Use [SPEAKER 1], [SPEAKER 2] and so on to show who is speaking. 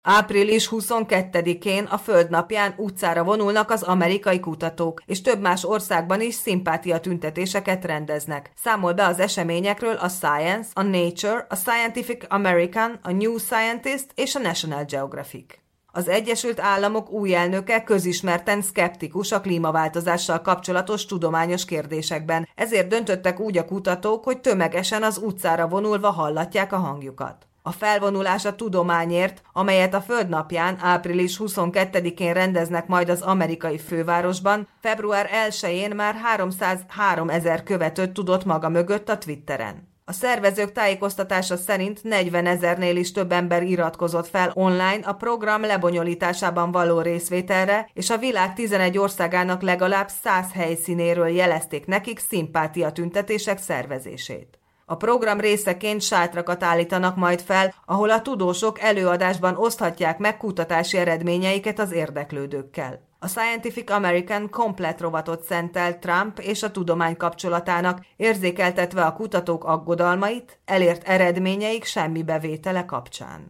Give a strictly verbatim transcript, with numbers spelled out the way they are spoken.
[SPEAKER 1] április huszonkettedikén a Földnapján utcára vonulnak az amerikai kutatók, és több más országban is szimpátiatüntetéseket rendeznek. Számol be az eseményekről a Science, a Nature, a Scientific American, a New Scientist és a National Geographic. Az Egyesült Államok új elnöke közismerten szkeptikus a klímaváltozással kapcsolatos tudományos kérdésekben, ezért döntöttek úgy a kutatók, hogy tömegesen az utcára vonulva hallatják a hangjukat. A felvonulás a tudományért, amelyet a Földnapján április huszonkettedikén rendeznek majd az amerikai fővárosban, február elsején már háromszázháromezer követőt tudott maga mögött a Twitteren. A szervezők tájékoztatása szerint negyvenezernél is több ember iratkozott fel online a program lebonyolításában való részvételre, és a világ tizenegy országának legalább száz helyszínéről jelezték nekik szimpátiatüntetések szervezését. A program részeként sátrakat állítanak majd fel, ahol a tudósok előadásban oszthatják meg kutatási eredményeiket az érdeklődőkkel. A Scientific American komplett rovatot szentel Trump és a tudomány kapcsolatának, érzékeltetve a kutatók aggodalmait, elért eredményeik semmibevétele kapcsán.